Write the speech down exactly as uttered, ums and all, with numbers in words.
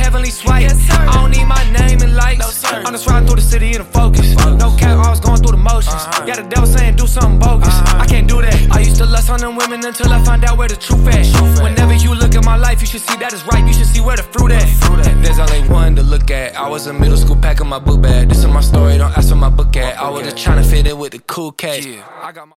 heavenly swipe. Yes, I don't need my name and likes. No, sir. I'm just riding through the city in a focus. focus. No cap, I was going through the motions. Uh-huh. Yeah, the devil saying do something bogus. Uh-huh. I can't do that. I used to lust on them women until I find out where the truth at. Truth Whenever you look at my life, you should see that it's ripe. You should see where the fruit at. Fruit at. There's only one to look at. I was in middle school packing my book bag. This is my story, don't ask where my book at. I was just trying to fit in with the cool cats. Yeah. I got my